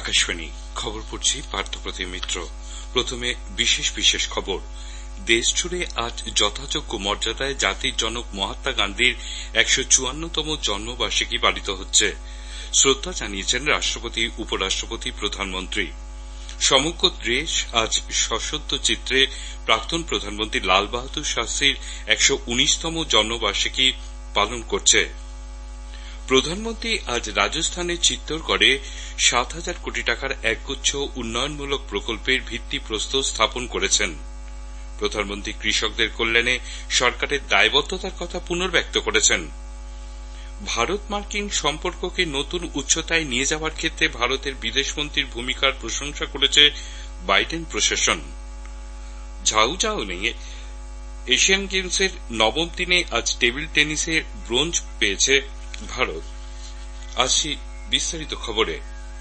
আকাশবাণী খবর পড়ছি পার্থপ্রতিম মিত্র। প্রথমে বিশেষ বিশেষ খবর। দেশ জুড়ে আজ যথাযোগ্য মর্যাদায় জাতির জনক মহাত্মা গান্ধীর ১৫৪তম জন্মবার্ষিকী পালিত হচ্ছে। শ্রদ্ধা জানিয়েছেন রাষ্ট্রপতি, উপরাষ্ট্রপতি, প্রধানমন্ত্রী। সমগ্র দেশ আজ সশব্দ চিত্রে প্রাক্তন প্রধানমন্ত্রী লাল বাহাদুর শাস্ত্রীর ১১৯তম জন্মবার্ষিকী পালন করছে। প্রধানমন্ত্রী আজ রাজস্থানের চিত্তরগড়ে ৭,০০০ কোটি টাকার একগুচ্ছ উন্নয়নমূলক প্রকল্পের ভিত্তিপ্রস্তর স্থাপন করেছেন। প্রধানমন্ত্রী কৃষকদের কল্যাণে সরকারের দায়বদ্ধতার কথা পুনর্ব্যক্ত করেছেন। ভারত মার্কিন সম্পর্ককে নতুন উচ্চতায় নিয়ে যাওয়ার ক্ষেত্রে ভারতের বিদেশমন্ত্রীর ভূমিকার প্রশংসা করেছে বাইডেন প্রশাসন। ঝাউঝাউনে এশিয়ান গেমসের নবম দিনে আজ টেবিল টেনিসে ব্রোঞ্জ পেয়েছে ভারত। আসছি বিস্তারিত খবরে।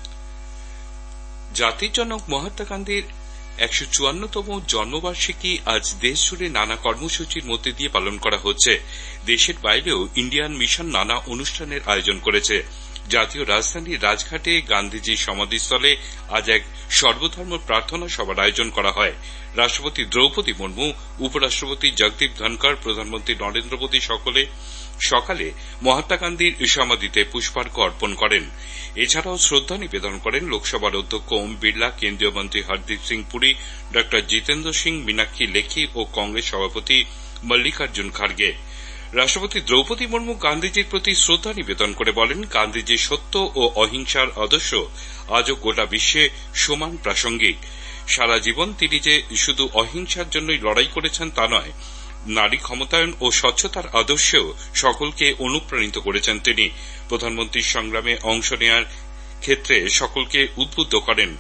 জাতির জনক মহাত্মা গান্ধীর ১৫৪তম জন্মবার্ষিকী আজ দেশ জুড়ে নানা কর্মসূচির মধ্যে দিয়ে পালন করা হচ্ছে। দেশের বাইরেও ইন্ডিয়ান মিশন নানা অনুষ্ঠানের আয়োজন করেছে। জাতীয় রাজধানীর রাজঘাটে গান্ধীজির সমাধিস্থলে আজ এক সর্বধর্ম প্রার্থনা সভার আয়োজন করা হয়। রাষ্ট্রপতি দ্রৌপদী মুর্মু, উপরাষ্ট্রপতি জগদীপ ধনখড়, প্রধানমন্ত্রী নরেন্দ্র মোদী সকালে মহাত্মা গান্ধীর সমাধিতে পুষ্পার্ঘ্য অর্পণ করেন। এছাড়াও শ্রদ্ধা নিবেদন করেন লোকসভার অধ্যক্ষ ওম বিড়লা, কেন্দ্রীয় মন্ত্রী হরদীপ সিং পুরী, ড জিতেন্দ্র সিং, মীনাক্ষী লেখি ও কংগ্রেস সভাপতি মল্লিকার্জুন খাড়গে। রাষ্ট্রপতি দ্রৌপদী মুর্মু গান্ধীজির প্রতি শ্রদ্ধা নিবেদন করে বলেন, গান্ধীজির সত্য ও অহিংসার আদর্শ আজও গোটা বিশ্বে সমান প্রাসঙ্গিক। সারা জীবন তিনি যে শুধু অহিংসার জন্যই লড়াই করেছেন তা নয়, নারী ক্ষমতায়ন ও স্বচ্ছতার আদর্শেও সকলকে অনুপ্রাণিত করেছেন তিনি। প্রধানমন্ত্রীর সংগ্রামে অংশ নেওয়ার ক্ষেত্রে সকলকে উদ্বুদ্ধ করেন।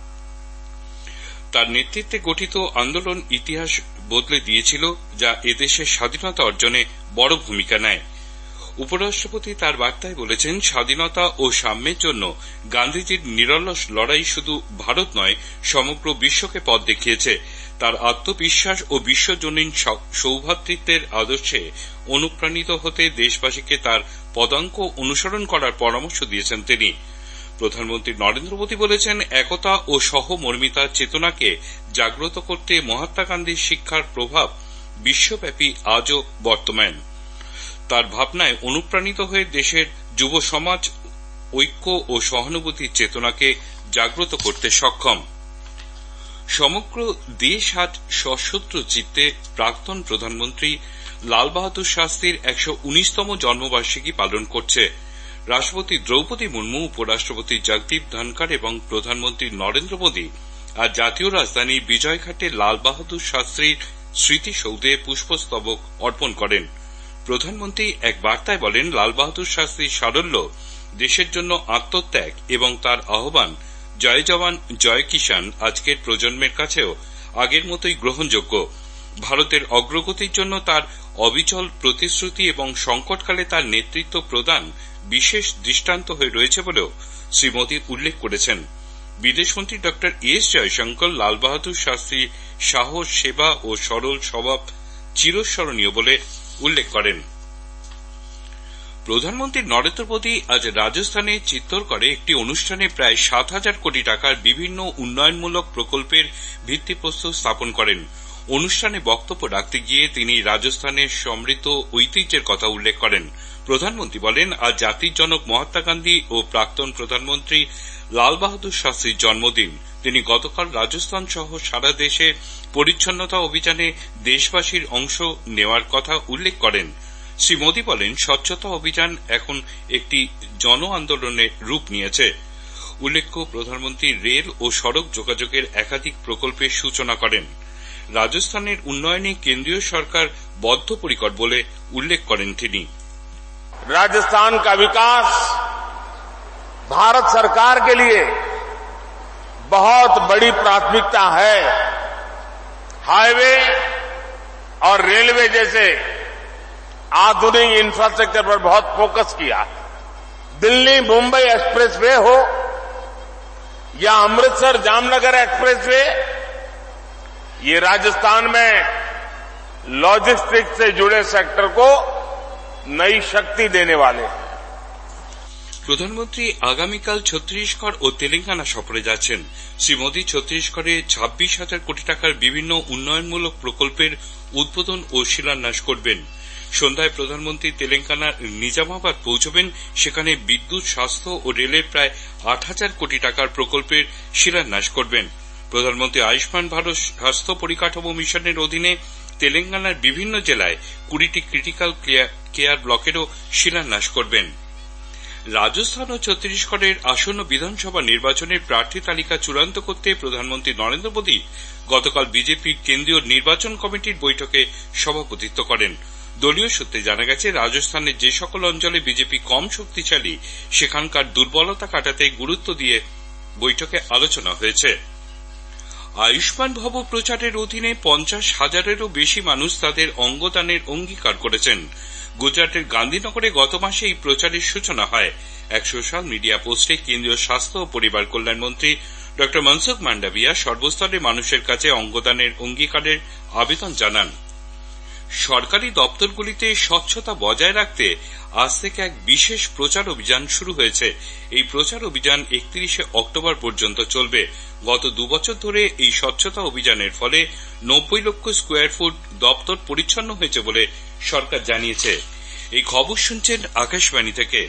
তার নেতৃত্বে গঠিত আন্দোলন ইতিহাস বদলে দিয়েছিল, যা এদেশের স্বাধীনতা অর্জনে বড় ভূমিকা নেয়। উপরাষ্ট্রপতি তার বার্তায় বলেছেন, স্বাধীনতা ও সাম্যের জন্য গান্ধীজির নিরলস লড়াই শুধু ভারত নয়, সমগ্র বিশ্বকে পথ দেখিয়েছে। তার আত্মবিশ্বাস ও বিশ্বজনীন সৌভ্রাতৃত্বের আদর্শে অনুপ্রাণিত হতে দেশবাসীকে তার পদাঙ্ক অনুসরণ করার পরামর্শ দিয়েছেন তিনি। প্রধানমন্ত্রী নরেন্দ্র মোদী বলেছেন, একতা ও সহমর্মিতার চেতনাকে জাগ্রত করতে মহাত্মা গান্ধীর শিক্ষার প্রভাব বিশ্বব্যাপী আজও বর্তমান। তার ভাবনায় অনুপ্রাণিত হয়ে দেশের যুব সমাজ ঐক্য ও সহানুভূতির চেতনাকে জাগ্রত করতে সক্ষম। সমগ্র দেশ আজ সশস্ত্র চিত্তে প্রাক্তন প্রধানমন্ত্রী লাল বাহাদুর শাস্ত্রীর ১১৯তম জন্মবার্ষিকী পালন করছে। রাষ্ট্রপতি দ্রৌপদী মুর্মু, উপরাষ্ট্রপতি জগদীপ ধনখড় এবং প্রধানমন্ত্রী নরেন্দ্র মোদী আজ জাতীয় রাজধানী বিজয়ঘাটে লাল বাহাদুর শাস্ত্রীর স্মৃতিসৌধে পুষ্পস্তবক অর্পণ করেন। প্রধানমন্ত্রী এক বার্তায় বলেন, লাল বাহাদুর শাস্ত্রীর সারল্য, দেশের জন্য আত্মত্যাগ এবং তার আহ্বান জয় জওয়ান জয় কিষাণ আজকের প্রজন্মের কাছেও আগের মতোই গ্রহণযোগ্য। ভারতের অগ্রগতির জন্য তার অবিচল প্রতিশ্রুতি এবং সংকটকালে তার নেতৃত্ব প্রদান বিশেষ দৃষ্টান্ত হয়ে রয়েছে বলেও শ্রী মোদী উল্লেখ করেছেন। বিদেশমন্ত্রী ড এস জয়শঙ্কর লাল বাহাদুর শাস্ত্রীর সাহস, সেবা ও সরল স্বভাব চিরস্মরণীয় বলে উল্লেখ করেন। প্রধানমন্ত্রী নরেন্দ্র মোদী আজ রাজস্থানে চিত্তরগড়ে একটি অনুষ্ঠানে প্রায় ৭,০০০ কোটি টাকার বিভিন্ন উন্নয়নমূলক প্রকল্পের ভিত্তিপ্রস্তর স্থাপন করেন। অনুষ্ঠানে বক্তব্য রাখতে গিয়ে তিনি রাজস্থানের সমৃদ্ধ ঐতিহ্যের কথা উল্লেখ করেন। প্রধানমন্ত্রী বলেন, আজ জাতির জনক মহাত্মা গান্ধী ও প্রাক্তন প্রধানমন্ত্রী লাল বাহাদুর শাস্ত্রীর জন্মদিন। তিনি গতকাল রাজস্থান সহ সারা দেশে পরিচ্ছন্নতা অভিযানে দেশবাসীর অংশ নেওয়ার কথা উল্লেখ করেন। শ্রী মোদী বলেন, স্বচ্ছতা অভিযান এখন একটি জন আন্দোলনের রূপ নিয়েছে। উল্লেখ্য, প্রধানমন্ত্রী রেল ও সড়ক যোগাযোগের একাধিক প্রকল্পের সূচনা করেন। রাজস্থানের উন্নয়নে কেন্দ্রীয় সরকার বদ্ধপরিকর বলে উল্লেখ করেন তিনি। राजस्थान का विकास भारत सरकार के लिए बहुत बड़ी प्राथमिकता है। हाईवे और रेलवे जैसे आधुनिक इंफ्रास्ट्रक्चर पर बहुत फोकस किया। दिल्ली मुंबई एक्सप्रेसवे हो या अमृतसर जामनगर एक्सप्रेसवे, ये राजस्थान में लॉजिस्टिक्स से जुड़े सेक्टर को नई शक्ति देने वाले हैं। প্রধানমন্ত্রী আগামীকাল ছত্তিশগড় ও তেলেঙ্গানা সফরে যাচ্ছেন। শ্রী মোদী ছত্তিশগড়ে 26,000 কোটি টাকার বিভিন্ন উন্নয়নমূলক প্রকল্পের উদ্বোধন ও শিলান্যাস করবেন। সন্ধ্যায় প্রধানমন্ত্রী তেলেঙ্গানার নিজামাবাদ পৌঁছবেন। সেখানে বিদ্যুৎ, স্বাস্থ্য ও রেলের প্রায় 8,000 কোটি টাকার প্রকল্পের শিলান্যাস করবেন। প্রধানমন্ত্রী আয়ুষ্মান ভারত স্বাস্থ্য পরিকাঠামো মিশনের অধীনে তেলেঙ্গানার বিভিন্ন জেলায় 20টি ক্রিটিক্যাল কেয়ার ব্লকেরও শিলান্যাস করবেন। রাজস্থান ও ছত্তিশগড়ের আসন্ন বিধানসভা নির্বাচনের প্রার্থী তালিকা চূড়ান্ত করতে প্রধানমন্ত্রী নরেন্দ্র মোদী গতকাল বিজেপির কেন্দ্রীয় নির্বাচন কমিটির বৈঠকে সভাপতিত্ব করেন। দলীয় সূত্রে জানা গেছে, রাজস্থানের যে সকল অঞ্চলে বিজেপি কম শক্তিশালী সেখানকার দুর্বলতা কাটাতে গুরুত্ব দিয়ে বৈঠকে আলোচনা হয়েছে। আয়ুষ্মান ভব প্রচারের অধীনে 50,000-এরও বেশি মানুষ তাদের অঙ্গদানের অঙ্গীকার করেছেন। গুজরাটের গান্ধীনগরে গত মাসে এই প্রচারের সূচনা হয়। এক সোশ্যাল মিডিয়া পোস্টে কেন্দ্রীয় স্বাস্থ্য ও পরিবার কল্যাণ মন্ত্রী ড মনসুখ মান্ডাভিয়া সর্বস্তরের মানুষের কাছে অঙ্গদানের অঙ্গীকারের আবেদন জানান। সরকারি দপ্তরগুলিতে স্বচ্ছতা বজায় রাখতে আজ থেকে এক বিশেষ প্রচার অভিযান শুরু হয়েছে। এই প্রচার অভিযান 31শে অক্টোবর পর্যন্ত চলবে। গত 2 বছর ধরে এই স্বচ্ছতা অভিযানের ফলে 90 লক্ষ স্কোয়ার ফুট দপ্তর পরিচ্ছন্ন হয়েছে বলে সরকার জানিয়েছে। এই খবর শুনছেন আকাশবাণী থেকে।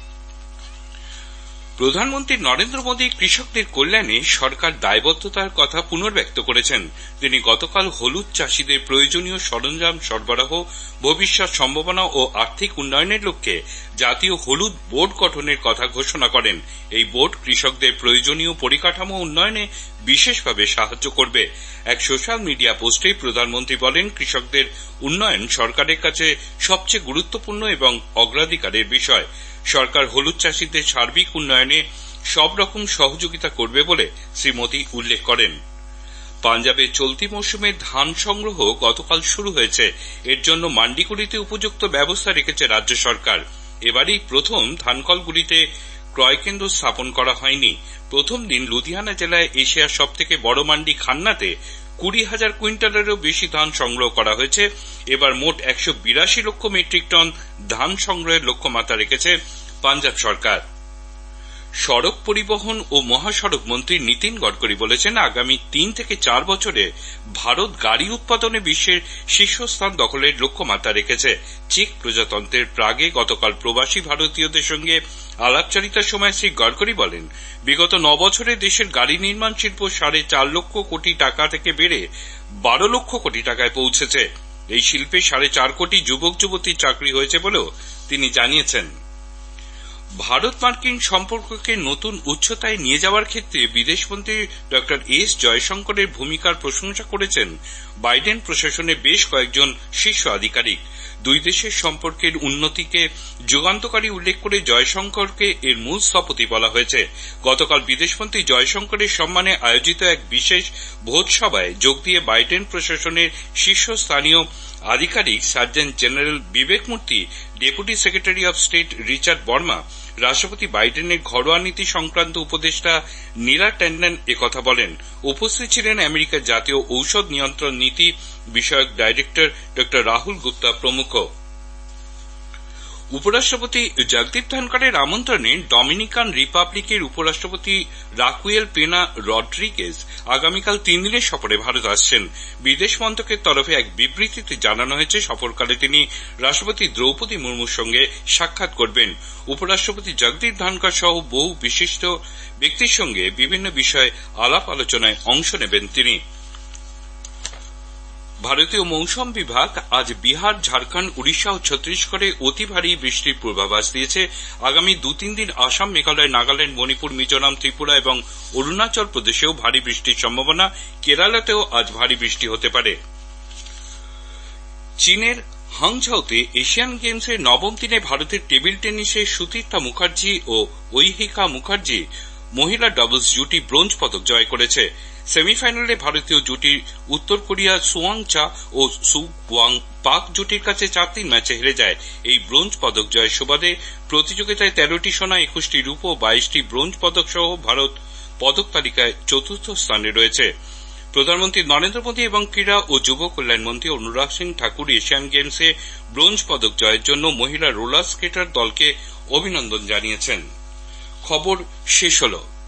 প্রধানমন্ত্রী নরেন্দ্র মোদী কৃষকদের কল্যাণে সরকার দায়বদ্ধতার কথা পুনর্ব্যক্ত করেছেন। তিনি গতকাল হলুদ চাষীদের প্রয়োজনীয় সরঞ্জাম সরবরাহ, ভবিষ্যৎ সম্ভাবনা ও আর্থিক উন্নয়নের লক্ষ্যে জাতীয় হলুদ বোর্ড গঠনের কথা ঘোষণা করেন। এই বোর্ড কৃষকদের প্রয়োজনীয় পরিকাঠামো উন্নয়নে বিশেষভাবে সাহায্য করবে। এক সোশ্যাল মিডিয়া পোস্টে প্রধানমন্ত্রী বলেন, কৃষকদের উন্নয়ন সরকারের কাছে সবচেয়ে গুরুত্বপূর্ণ এবং অগ্রাধিকারের বিষয়। সরকার হলুদ চাষীদের সার্বিক উন্নয়নে সব রকম সহযোগিতা করবে বলে শ্রী মোদী উল্লেখ করেন। পাঞ্জাবে চলতি মৌসুমে ধান সংগ্রহ গতকাল শুরু হয়েছে। এর জন্য মান্ডিগুলিতে উপযুক্ত ব্যবস্থা রেখেছে রাজ্য সরকার। এবারই প্রথম ধানকলগুলিতে ক্রয়কেন্দ্র স্থাপন করা হয়নি। প্রথম দিন লুধিয়ানা জেলায় এশিয়ার সবথেকে বড় মান্ডি খান্নাতে 20,000 কুইন্টালেরও বেশি ধান সংগ্রহ করা হয়েছে। এবার মোট 182 লক্ষ মেট্রিক টন ধান সংগ্রহের লক্ষ্যমাত্রা রেখেছে পাঞ্জাব সরকার। সড়ক পরিবহন ও মহাসড়ক মন্ত্রী নীতিন গডকরি বলেছেন, আগামী 3 থেকে 4 বছরে ভারত গাড়ি উৎপাদনে বিশ্বের শীর্ষস্থান দখলের লক্ষ্যমাত্রা রেখেছে। চেক প্রজাতন্ত্রের প্রাগে গতকাল প্রবাসী ভারতীয়দের সঙ্গে আলাপচারিতার সময় শ্রী গডকরি বলেন, বিগত 9 বছরে দেশের গাড়ি নির্মাণ শিল্প 4.5 লক্ষ কোটি টাকা থেকে বেড়ে 12 লক্ষ কোটি টাকায় পৌঁছেছে। এই শিল্পে 4.5 কোটি যুবক যুবতীর চাকরি হয়েছে বলেও তিনি জানিয়েছেন। ভারত মার্কিন সম্পর্ককে নতুন উচ্চতায় নিয়ে যাওয়ার ক্ষেত্রে বিদেশমন্ত্রী ড এস জয়শঙ্করের ভূমিকার প্রশংসা করেছেন বাইডেন প্রশাসনের বেশ কয়েকজন শীর্ষ আধিকারিক। দুই দেশের সম্পর্কের উন্নতিকে যুগান্তকারী উল্লেখ করে জয়শঙ্করকে এর মূল স্থপতি বলা হয়েছে। গতকাল বিদেশমন্ত্রী জয়শঙ্করের সম্মানে আয়োজিত এক বিশেষ ভোজসভায় যোগ দিয়ে বাইডেন প্রশাসনের শীর্ষস্থানীয় আধিকারিক sergeant general Vivek Murthy, deputy secretary of state Richard Verma, রাষ্ট্রপতি বাইডেনের ঘরোয়া নীতি সংক্রান্ত উপদেষ্টা নীলা ট্যান্ডন একথা বলেন। উপস্থিত ছিলেন আমেরিকার জাতীয় ঔষধ নিয়ন্ত্রণ নীতি বিষয়ক ডাইরেক্টর ড রাহুল গুপ্তা প্রমুখ। উপরাষ্ট্রপতি জগদীপ ধনখড়ের আমন্ত্রণে ডমিনিকান রিপাবলিকের উপরাষ্ট্রপতি রাকুয়েল পেনা রড্রিগেজ আগামীকাল 3 দিনের সফরে ভারত আসছেন। বিদেশ মন্ত্রকের তরফে এক বিবৃতিতে জানানো হয়েছে, সফরকালে তিনি রাষ্ট্রপতি দ্রৌপদী মুর্মুর সঙ্গে সাক্ষাৎ করবেন। উপরাষ্ট্রপতি জগদীপ ধনখড় সহ বহু বিশিষ্ট ব্যক্তির সঙ্গে বিভিন্ন বিষয়ে আলাপ আলোচনায় অংশ নেবেন তিনি। ভারতীয় মৌসুম বিভাগ আজ বিহার, ঝাড়খণ্ড, উড়িষ্যা ও ছত্তিশগড়ে অতি ভারী বৃষ্টির পূর্বাভাস দিয়েছে। আগামী 2-3 দিন আসাম, মেঘালয়, নাগাল্যান্ড, মণিপুর, মিজোরাম, ত্রিপুরা এবং অরুণাচল প্রদেশেও ভারী বৃষ্টির সম্ভাবনা। কেরালাতেও আজ ভারী বৃষ্টি হতে পারে। চীনের হাংঝাওতে এশিয়ান গেমসের 9ম দিনে ভারতের টেবিল টেনিসে সুতীর্থা মুখার্জি ও ঐহিকা মুখার্জি মহিলা ডাবলস জুটি ব্রোঞ্জ পদক জয় করেছে। সেমিফাইনালে ভারতীয় জুটি উত্তর কোরিয়া সুয়াং চা ও সু ওয়াং পাক জুটির কাছে 4-3 ম্যাচে হেরে যায়। এই ব্রোঞ্জ পদক জয়ের সুবাদে প্রতিযোগিতায় 13টি সোনা, 21টি রূপো ও 22টি ব্রোঞ্জ পদক সহ ভারত পদক তালিকায় 4র্থ স্থানে রয়েছে। প্রধানমন্ত্রী নরেন্দ্র মোদী এবং ক্রীড়া ও যুব কল্যাণ মন্ত্রী অনুরাগ সিং ঠাকুর এশিয়ান গেমসে ব্রোঞ্জ পদক জয়ের জন্য মহিলা রোলার স্কেটার দলকে অভিনন্দন জানিয়েছেন। খবর শেষ হলো।